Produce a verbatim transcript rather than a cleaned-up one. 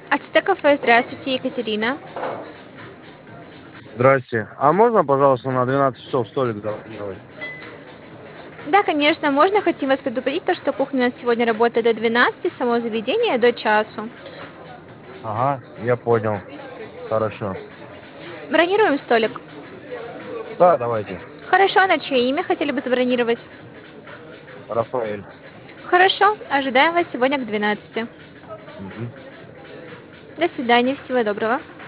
Ацтек кафе, здравствуйте, Екатерина. Здрасте. А можно, пожалуйста, на двенадцать часов столик забронировать? Да, конечно, можно. Хотим вас предупредить, то, что кухня у нас сегодня работает до двенадцати, само заведение до часу. Ага, я понял. Хорошо. Бронируем столик. Да, давайте. Хорошо, на чье имя хотели бы забронировать? Рафаэль. Хорошо, ожидаем вас сегодня к двенадцати. Мгм. До свидания, всего доброго.